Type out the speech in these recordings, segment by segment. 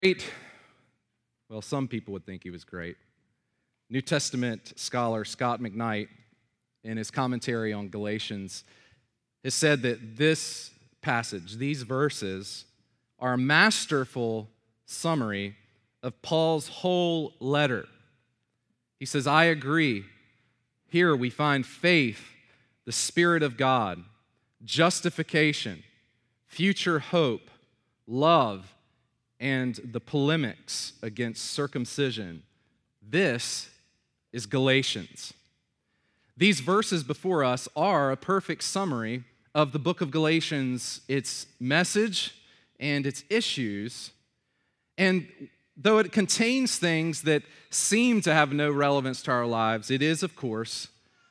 Great. Well, some people would think he was great. New Testament scholar Scott McKnight, in his commentary on Galatians, has said that this passage, these verses, are a masterful summary of Paul's whole letter. He says, I agree. Here we find faith, the Spirit of God, justification, future hope, love, and the polemics against circumcision. This is Galatians. These verses before us are a perfect summary of the book of Galatians, its message and its issues. And though it contains things that seem to have no relevance to our lives, it is, of course,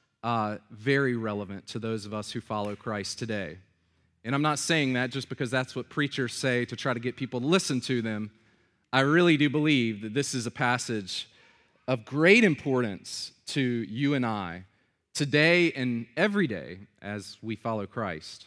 very relevant to those of us who follow Christ today. And I'm not saying that just because that's what preachers say to try to get people to listen to them. I really do believe that this is a passage of great importance to you and I today and every day as we follow Christ.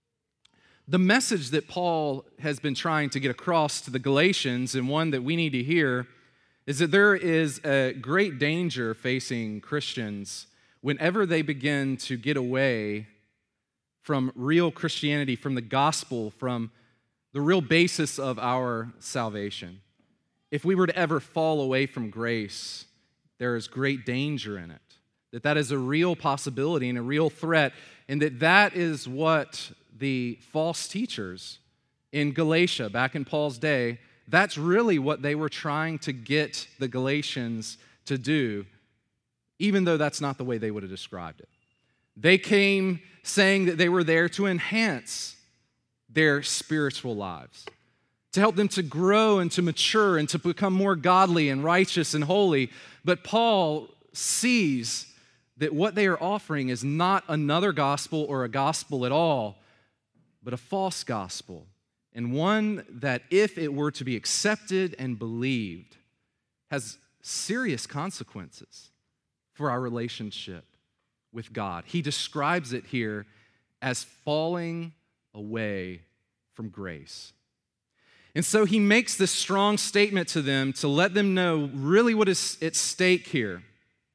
The message that Paul has been trying to get across to the Galatians, and one that we need to hear, is that there is a great danger facing Christians whenever they begin to get away from real Christianity, from the gospel, from the real basis of our salvation. If we were to ever fall away from grace, there is great danger in it. That is a real possibility and a real threat, and that is what the false teachers in Galatia, back in Paul's day, that's really what they were trying to get the Galatians to do, even though that's not the way they would have described it. They came saying that they were there to enhance their spiritual lives, to help them to grow and to mature and to become more godly and righteous and holy. But Paul sees that what they are offering is not another gospel or a gospel at all, but a false gospel, and one that, if it were to be accepted and believed, has serious consequences for our relationship with God. He describes it here as falling away from grace. And so he makes this strong statement to them to let them know really what is at stake here.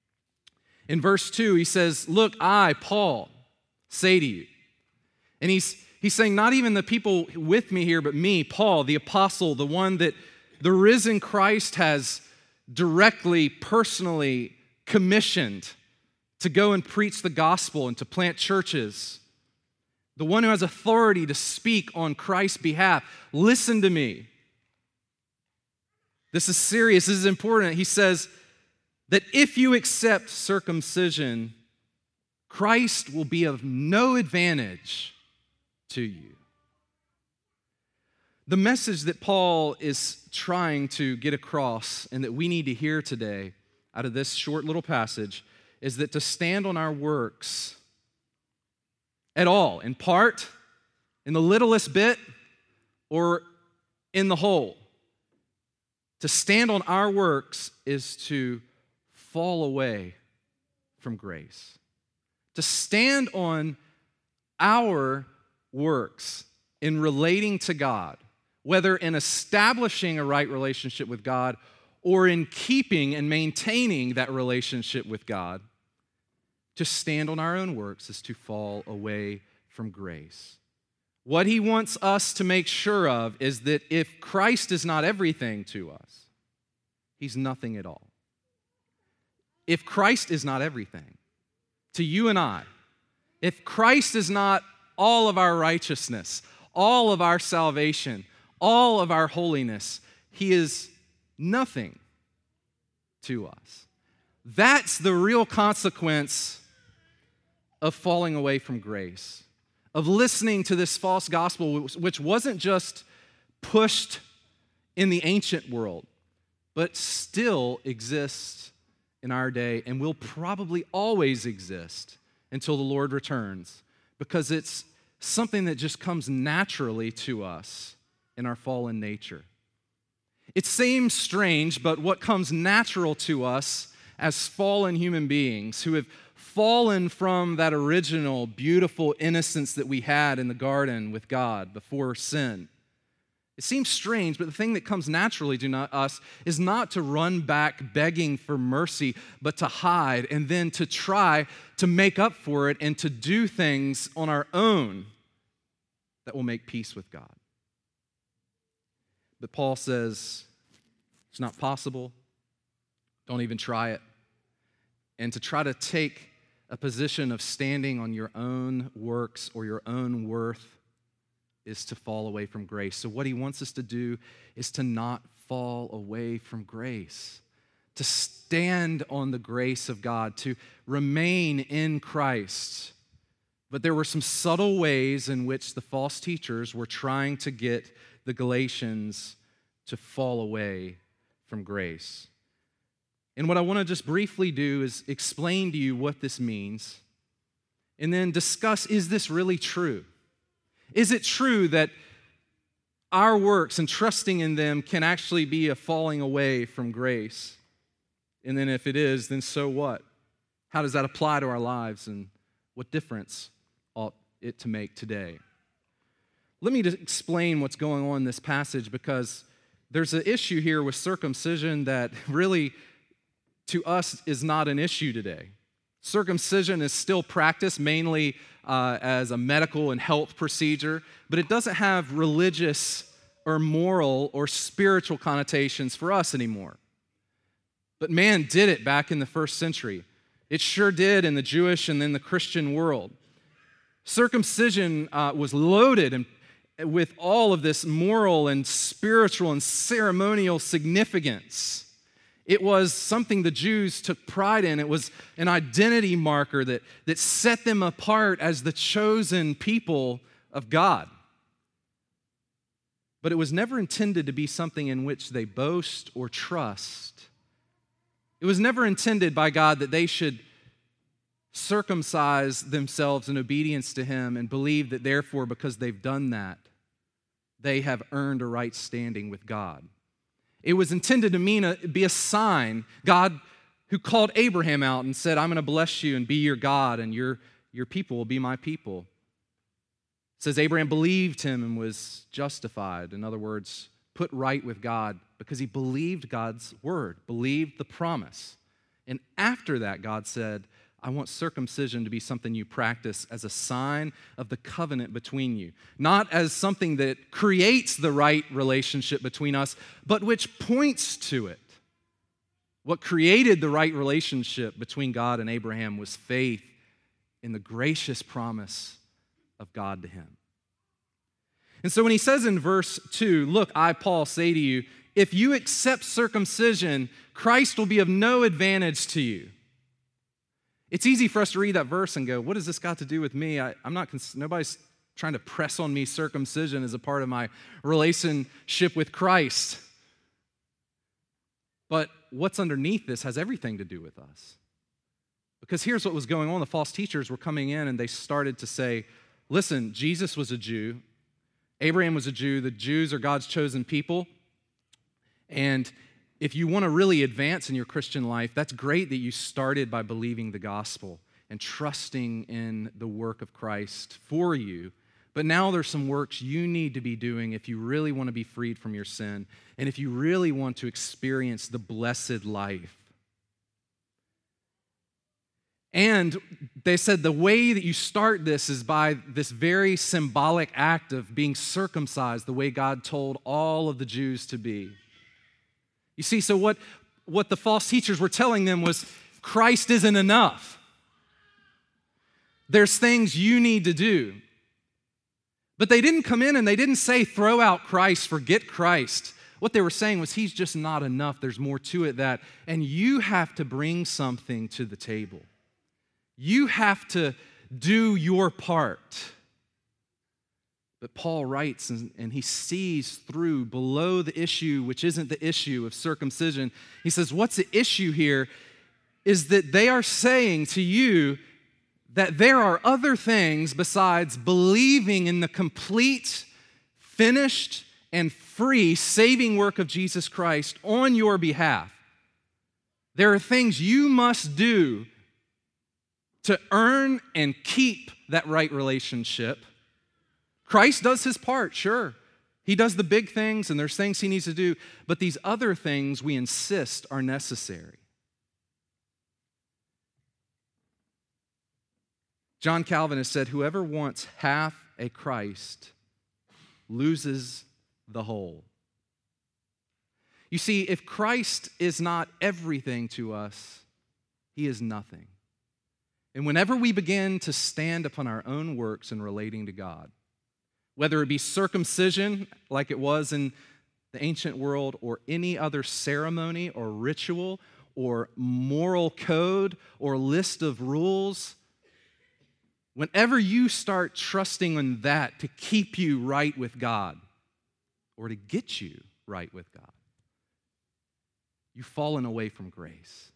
In verse 2, he says, look, I, Paul, say to you. And he's saying not even the people with me here, but me, Paul, the apostle, the one that the risen Christ has directly, personally commissioned to go and preach the gospel and to plant churches. The one who has authority to speak on Christ's behalf. Listen to me. This is serious. This is important. He says that if you accept circumcision, Christ will be of no advantage to you. The message that Paul is trying to get across and that we need to hear today out of this short little passage is that to stand on our works at all, in part, in the littlest bit, or in the whole, to stand on our works is to fall away from grace. To stand on our works in relating to God, whether in establishing a right relationship with God or in keeping and maintaining that relationship with God, to stand on our own works is to fall away from grace. What he wants us to make sure of is that if Christ is not everything to us, he's nothing at all. If Christ is not everything to you and I, if Christ is not all of our righteousness, all of our salvation, all of our holiness, he is nothing to us. That's the real consequence of falling away from grace, of listening to this false gospel, which wasn't just pushed in the ancient world, but still exists in our day and will probably always exist until the Lord returns, because it's something that just comes naturally to us in our fallen nature. It seems strange, but what comes natural to us as fallen human beings who have fallen from that original beautiful innocence that we had in the garden with God before sin, It seems strange, but the thing that comes naturally to us is not to run back begging for mercy, but to hide and then to try to make up for it and to do things on our own that will make peace with God. But Paul says it's not possible. Don't even try it. And to try to take a position of standing on your own works or your own worth is to fall away from grace. So what he wants us to do is to not fall away from grace, to stand on the grace of God, to remain in Christ. But there were some subtle ways in which the false teachers were trying to get the Galatians to fall away from grace. And what I want to just briefly do is explain to you what this means, and then discuss, is this really true? Is it true that our works and trusting in them can actually be a falling away from grace? And then if it is, then so what? How does that apply to our lives, and what difference ought it to make today? Let me just explain what's going on in this passage, because there's an issue here with circumcision that really to us is not an issue today. Circumcision is still practiced mainly as a medical and health procedure, but it doesn't have religious or moral or spiritual connotations for us anymore. But man did it back in the first century. It sure did in the Jewish and then the Christian world. Circumcision was loaded with all of this moral and spiritual and ceremonial significance. It was something the Jews took pride in. It was an identity marker that set them apart as the chosen people of God. But it was never intended to be something in which they boast or trust. It was never intended by God that they should circumcise themselves in obedience to Him and believe that therefore, because they've done that, they have earned a right standing with God. It was intended to be a sign. God, who called Abraham out and said, I'm going to bless you and be your God, and your people will be my people. It says Abraham believed Him and was justified. In other words, put right with God because he believed God's word, believed the promise. And after that, God said, I want circumcision to be something you practice as a sign of the covenant between you, not as something that creates the right relationship between us, but which points to it. What created the right relationship between God and Abraham was faith in the gracious promise of God to him. And so when he says in verse 2, look, I, Paul, say to you, if you accept circumcision, Christ will be of no advantage to you. It's easy for us to read that verse and go, what has this got to do with me? Nobody's trying to press on me circumcision as a part of my relationship with Christ. But what's underneath this has everything to do with us. Because here's what was going on. The false teachers were coming in and they started to say, listen, Jesus was a Jew. Abraham was a Jew. The Jews are God's chosen people. And if you want to really advance in your Christian life, that's great that you started by believing the gospel and trusting in the work of Christ for you. But now there's some works you need to be doing if you really want to be freed from your sin and if you really want to experience the blessed life. And they said the way that you start this is by this very symbolic act of being circumcised, the way God told all of the Jews to be. You see, so what the false teachers were telling them was Christ isn't enough. There's things you need to do. But they didn't come in and they didn't say throw out Christ, forget Christ. What they were saying was he's just not enough. There's more to it and you have to bring something to the table. You have to do your part. But Paul writes and he sees through below the issue, which isn't the issue of circumcision. He says, what's the issue here is that they are saying to you that there are other things besides believing in the complete, finished, and free saving work of Jesus Christ on your behalf. There are things you must do to earn and keep that right relationship. Christ does his part, sure. He does the big things, and there's things he needs to do, but these other things we insist are necessary. John Calvin has said, whoever wants half a Christ loses the whole. You see, if Christ is not everything to us, he is nothing. And whenever we begin to stand upon our own works in relating to God, whether it be circumcision, like it was in the ancient world, or any other ceremony or ritual or moral code or list of rules, whenever you start trusting in that to keep you right with God or to get you right with God, you've fallen away from grace.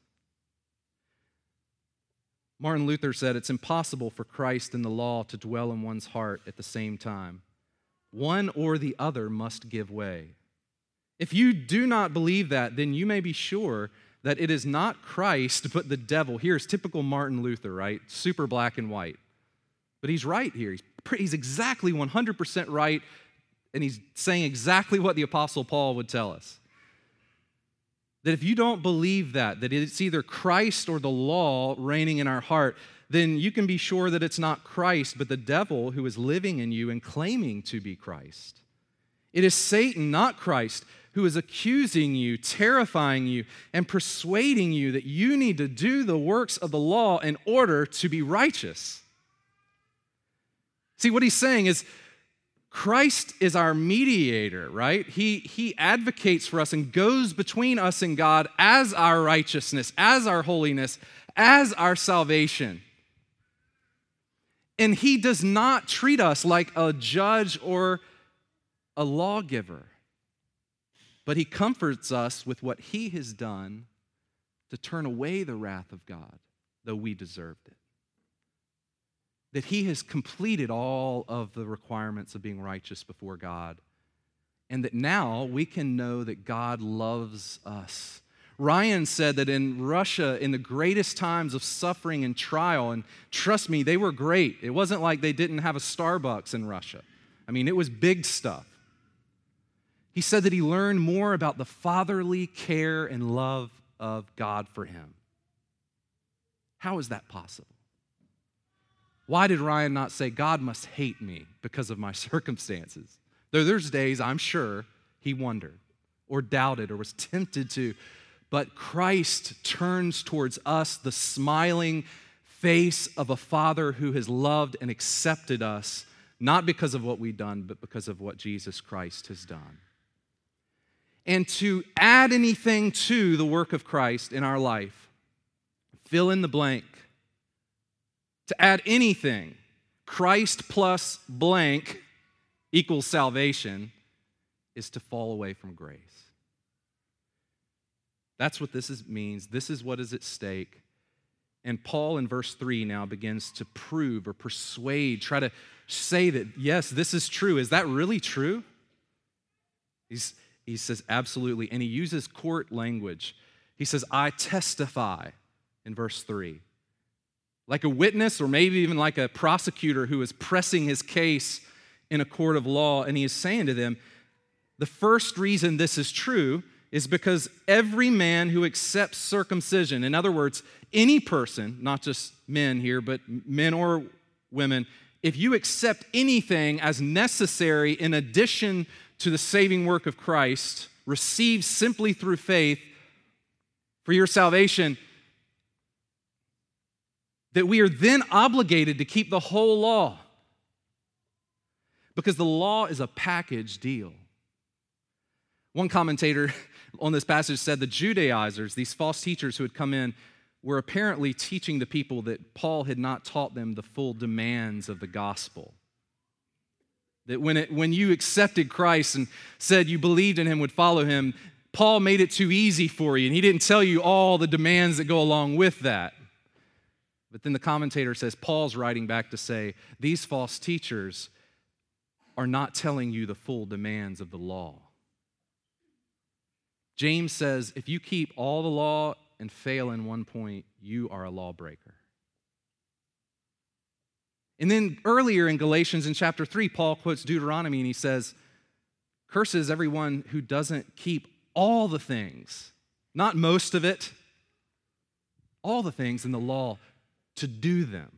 Martin Luther said, it's impossible for Christ and the law to dwell in one's heart at the same time. One or the other must give way. If you do not believe that, then you may be sure that it is not Christ, but the devil. Here's typical Martin Luther, right? Super black and white. But he's right here. He's exactly 100% right, and he's saying exactly what the Apostle Paul would tell us. That if you don't believe that it's either Christ or the law reigning in our heart, then you can be sure that it's not Christ, but the devil who is living in you and claiming to be Christ. It is Satan, not Christ, who is accusing you, terrifying you, and persuading you that you need to do the works of the law in order to be righteous. See, what he's saying is, Christ is our mediator, right? He advocates for us and goes between us and God as our righteousness, as our holiness, as our salvation. And he does not treat us like a judge or a lawgiver, but he comforts us with what he has done to turn away the wrath of God, though we deserved it. That he has completed all of the requirements of being righteous before God, and that now we can know that God loves us. Ryan said that in Russia, in the greatest times of suffering and trial, and trust me, they were great. It wasn't like they didn't have a Starbucks in Russia. I mean, it was big stuff. He said that he learned more about the fatherly care and love of God for him. How is that possible? Why did Ryan not say, God must hate me because of my circumstances? Though there's days, I'm sure, he wondered or doubted or was tempted to. But Christ turns towards us the smiling face of a Father who has loved and accepted us, not because of what we've done, but because of what Jesus Christ has done. And to add anything to the work of Christ in our life, fill in the blank. To add anything, Christ plus blank equals salvation, is to fall away from grace. That's what this means. This is what is at stake. And Paul in verse 3 now begins to prove or persuade, try to say that, yes, this is true. Is that really true? He says, absolutely. And he uses court language. He says, I testify in verse 3. Like a witness or maybe even like a prosecutor who is pressing his case in a court of law, and he is saying to them, the first reason this is true is because every man who accepts circumcision, in other words, any person, not just men here, but men or women, if you accept anything as necessary in addition to the saving work of Christ, received simply through faith for your salvation, that we are then obligated to keep the whole law. Because the law is a package deal. One commentator on this passage said the Judaizers, these false teachers who had come in, were apparently teaching the people that Paul had not taught them the full demands of the gospel. That when you accepted Christ and said you believed in him, would follow him, Paul made it too easy for you, and he didn't tell you all the demands that go along with that. But then the commentator says, Paul's writing back to say, these false teachers are not telling you the full demands of the law. James says, if you keep all the law and fail in one point, you are a lawbreaker. And then earlier in Galatians in chapter 3, Paul quotes Deuteronomy and he says, Curses everyone who doesn't keep all the things, not most of it, all the things in the law to do them.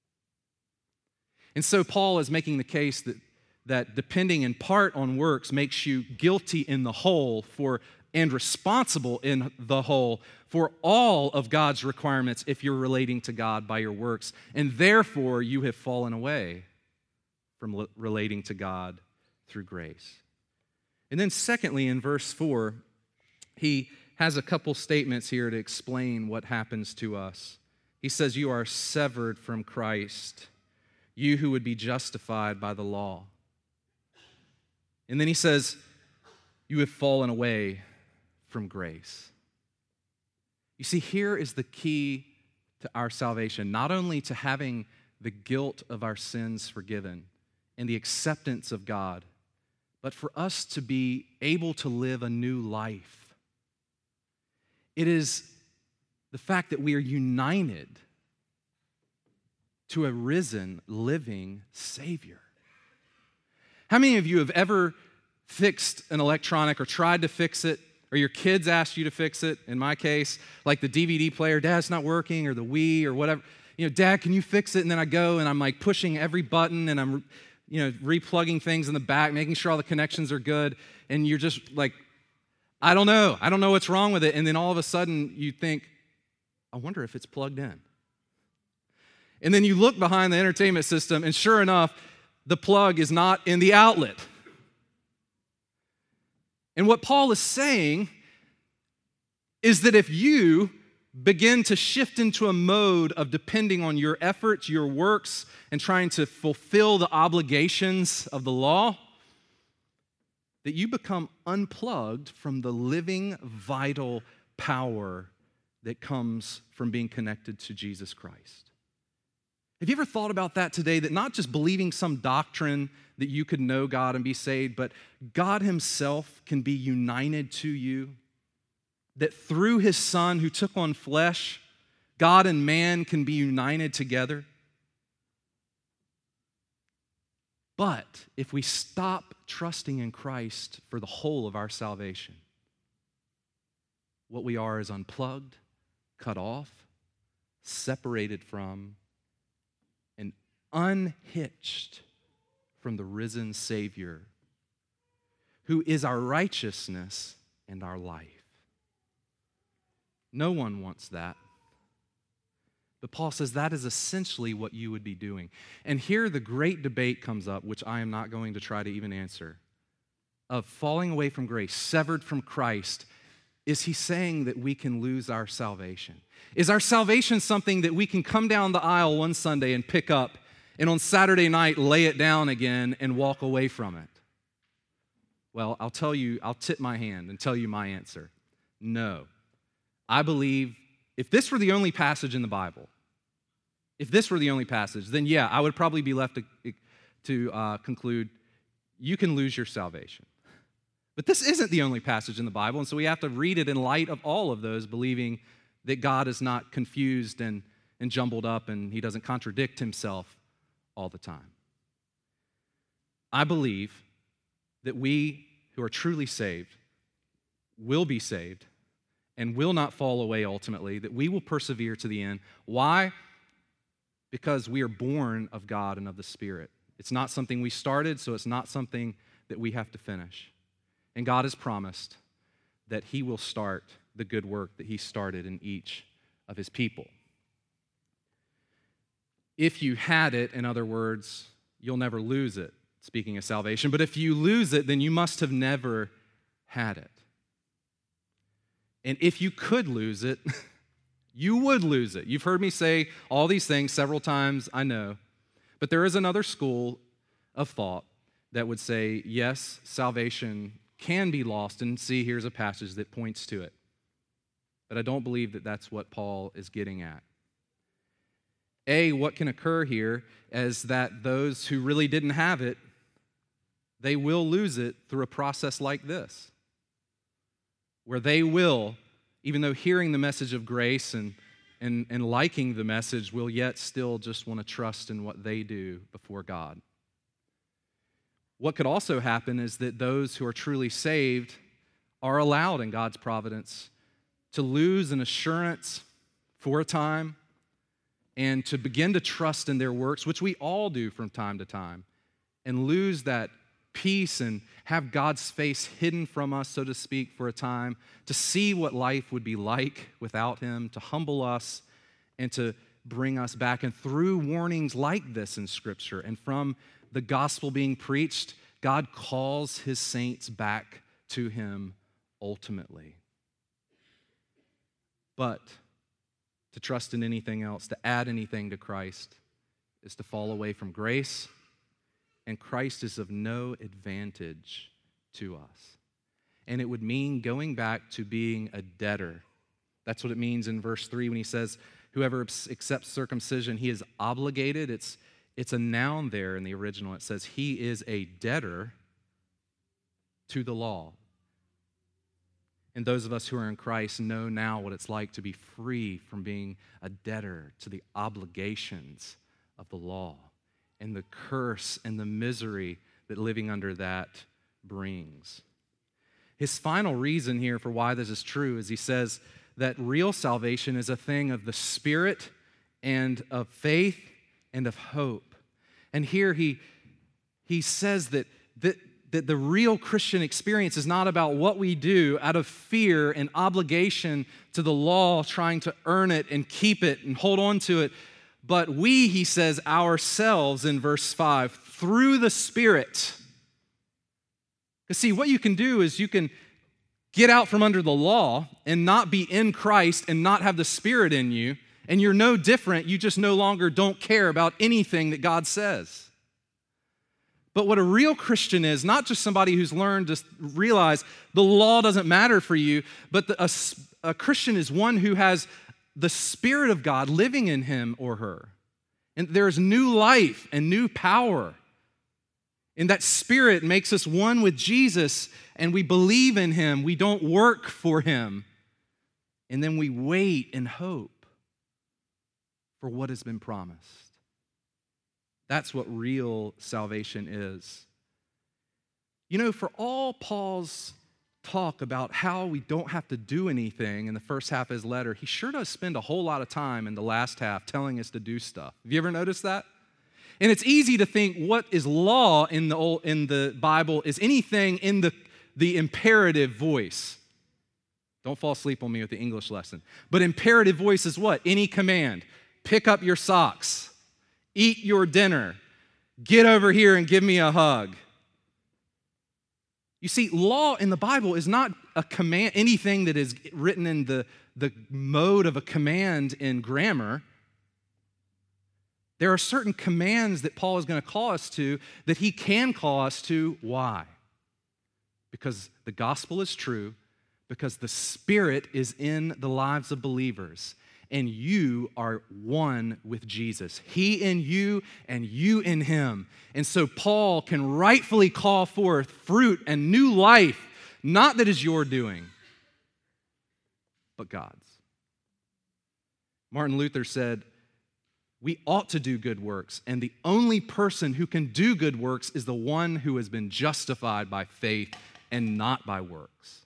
And so Paul is making the case that depending in part on works makes you guilty in the whole and responsible in the whole for all of God's requirements if you're relating to God by your works, and therefore you have fallen away from relating to God through grace. And then secondly, in verse 4, he has a couple statements here to explain what happens to us. He says, you are severed from Christ, you who would be justified by the law. And then he says, you have fallen away from grace. You see, here is the key to our salvation, not only to having the guilt of our sins forgiven and the acceptance of God, but for us to be able to live a new life. It is the fact that we are united to a risen, living Savior. How many of you have ever fixed an electronic or tried to fix it, or your kids asked you to fix it? In my case, like the DVD player, Dad, it's not working, or the Wii, or whatever. Dad, can you fix it? And then I go and I'm like pushing every button and I'm replugging things in the back, making sure all the connections are good. And you're just like, I don't know what's wrong with it. And then all of a sudden you think, I wonder if it's plugged in. And then you look behind the entertainment system, and sure enough, the plug is not in the outlet. And what Paul is saying is that if you begin to shift into a mode of depending on your efforts, your works, and trying to fulfill the obligations of the law, that you become unplugged from the living, vital power that comes from being connected to Jesus Christ. Have you ever thought about that today, that not just believing some doctrine that you could know God and be saved, but God himself can be united to you, that through his Son who took on flesh, God and man can be united together? But if we stop trusting in Christ for the whole of our salvation, what we are is unplugged, cut off, separated from, and unhitched from the risen Savior, who is our righteousness and our life. No one wants that. But Paul says that is essentially what you would be doing. And here the great debate comes up, which I am not going to try to even answer, of falling away from grace, severed from Christ. Is he saying that we can lose our salvation? Is our salvation something that we can come down the aisle one Sunday and pick up, and on Saturday night lay it down again and walk away from it? Well, I'll tip my hand and tell you my answer. No. I believe if this were the only passage in the Bible, then yeah, I would probably be left to conclude you can lose your salvation. But this isn't the only passage in the Bible, and so we have to read it in light of all of those, believing that God is not confused and jumbled up, and he doesn't contradict himself all the time. I believe that we who are truly saved will be saved and will not fall away ultimately, that we will persevere to the end. Why? Because we are born of God and of the Spirit. It's not something we started, so it's not something that we have to finish. And God has promised that he will start the good work that he started in each of his people. If you had it, in other words, you'll never lose it, speaking of salvation. But if you lose it, then you must have never had it. And if you could lose it, you would lose it. You've heard me say all these things several times, I know. But there is another school of thought that would say, yes, salvation can be lost. And see, here's a passage that points to it. But I don't believe that that's what Paul is getting at. What can occur here is that those who really didn't have it, they will lose it through a process like this, where they will, even though hearing the message of grace and liking the message, will yet still just want to trust in what they do before God. What could also happen is that those who are truly saved are allowed in God's providence to lose an assurance for a time and to begin to trust in their works, which we all do from time to time, and lose that peace and have God's face hidden from us, so to speak, for a time, to see what life would be like without Him, to humble us and to bring us back. And through warnings like this in Scripture and from the gospel being preached, God calls His saints back to Him ultimately. But to trust in anything else, to add anything to Christ, is to fall away from grace, and Christ is of no advantage to us. And it would mean going back to being a debtor. That's what it means in verse 3 when he says, whoever accepts circumcision, he is obligated. It's a noun there in the original. It says he is a debtor to the law. And those of us who are in Christ know now what it's like to be free from being a debtor to the obligations of the law and the curse and the misery that living under that brings. His final reason here for why this is true is he says that real salvation is a thing of the Spirit and of faith and of hope. And here he says that the real Christian experience is not about what we do out of fear and obligation to the law, trying to earn it and keep it and hold on to it, but we, he says, ourselves in verse 5, through the Spirit. Because see, what you can do is you can get out from under the law and not be in Christ and not have the Spirit in you, and you're no different. You just no longer don't care about anything that God says. But what a real Christian is, not just somebody who's learned to realize the law doesn't matter for you, but a Christian is one who has the Spirit of God living in him or her. And there's new life and new power. And that Spirit makes us one with Jesus, and we believe in Him. We don't work for Him. And then we wait in hope for what has been promised. That's what real salvation is. You know, for all Paul's talk about how we don't have to do anything in the first half of his letter, he sure does spend a whole lot of time in the last half telling us to do stuff. Have you ever noticed that? And it's easy to think what is law in the Bible is anything in the imperative voice. Don't fall asleep on me with the English lesson. But imperative voice is what? Any command. Pick up your socks. Eat your dinner. Get over here and give me a hug. You see, law in the Bible is not a command, anything that is written in the mode of a command in grammar. There are certain commands that Paul is going to call us to that he can call us to. Why? Because the gospel is true, because the Spirit is in the lives of believers, and you are one with Jesus. He in you and you in Him. And so Paul can rightfully call forth fruit and new life, not that is your doing, but God's. Martin Luther said, we ought to do good works, and the only person who can do good works is the one who has been justified by faith and not by works.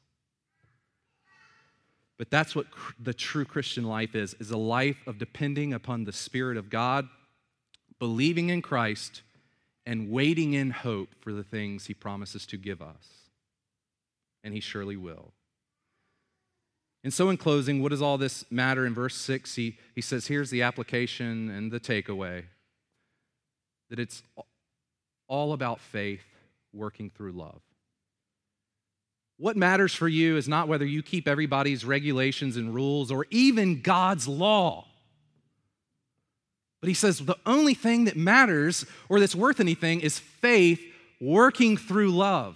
But that's what the true Christian life is a life of depending upon the Spirit of God, believing in Christ, and waiting in hope for the things He promises to give us. And He surely will. And so in closing, what does all this matter? In verse 6, he says, here's the application and the takeaway, that it's all about faith working through love. What matters for you is not whether you keep everybody's regulations and rules or even God's law. But he says the only thing that matters or that's worth anything is faith working through love.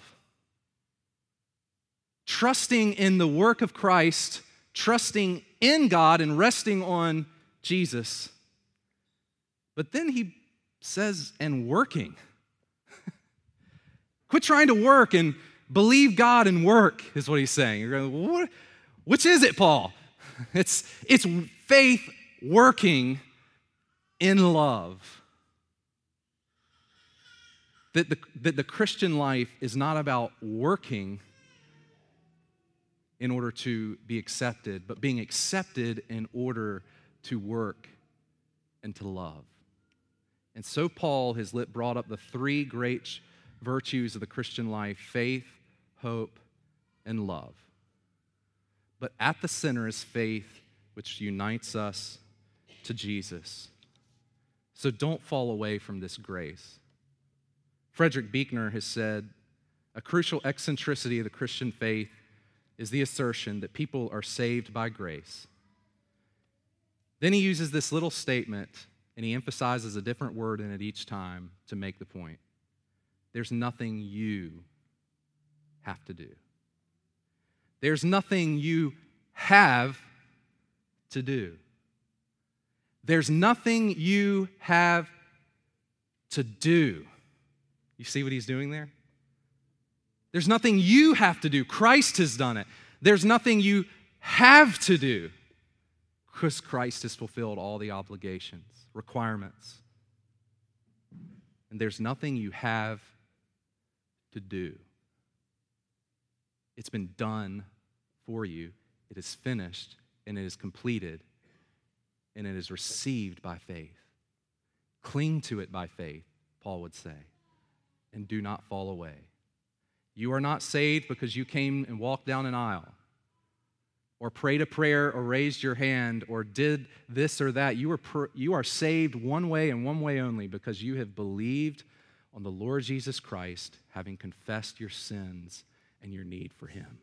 Trusting in the work of Christ, trusting in God and resting on Jesus. But then he says, and working. Quit trying to work and believe God and work, is what he's saying. You're going, what? Which is it, Paul? It's faith working in love. that the Christian life is not about working in order to be accepted, but being accepted in order to work and to love. And so Paul has brought up the three great virtues of the Christian life: faith, hope, and love. But at the center is faith, which unites us to Jesus. So don't fall away from this grace. Frederick Buechner has said, a crucial eccentricity of the Christian faith is the assertion that people are saved by grace. Then he uses this little statement, and he emphasizes a different word in it each time to make the point. There's nothing you have to do. There's nothing you have to do. There's nothing you have to do. You see what he's doing there? There's nothing you have to do. Christ has done it. There's nothing you have to do, because Christ has fulfilled all the obligations, requirements. And there's nothing you have to do. It's been done for you. It is finished, and it is completed, and it is received by faith. Cling to it by faith, Paul would say, and do not fall away. You are not saved because you came and walked down an aisle, or prayed a prayer, or raised your hand, or did this or that. You are saved one way and one way only, because you have believed on the Lord Jesus Christ, having confessed your sins and your need for him.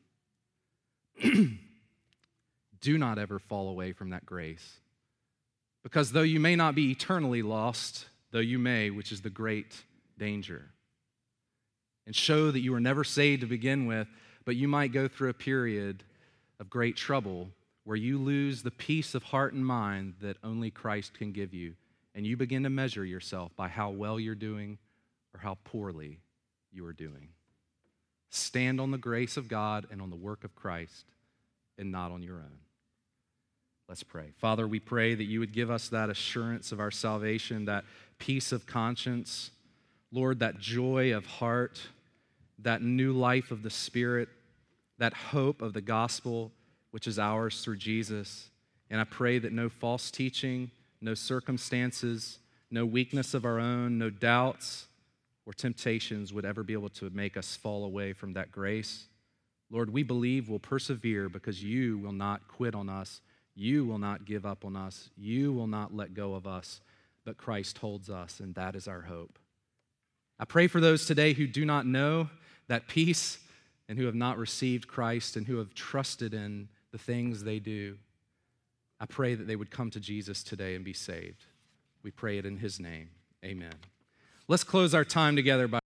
Do not ever fall away from that grace, because though you may not be eternally lost, though you may, which is the great danger, and show that you were never saved to begin with, but you might go through a period of great trouble where you lose the peace of heart and mind that only Christ can give you, and you begin to measure yourself by how well you're doing or how poorly you are doing. Stand on the grace of God and on the work of Christ, and not on your own. Let's pray. Father, we pray that you would give us that assurance of our salvation, that peace of conscience, Lord, that joy of heart, that new life of the Spirit, that hope of the gospel, which is ours through Jesus. And I pray that no false teaching, no circumstances, no weakness of our own, no doubts or temptations would ever be able to make us fall away from that grace. Lord, we believe we'll persevere because you will not quit on us. You will not give up on us. You will not let go of us, but Christ holds us, and that is our hope. I pray for those today who do not know that peace and who have not received Christ and who have trusted in the things they do. I pray that they would come to Jesus today and be saved. We pray it in his name. Amen. Let's close our time together by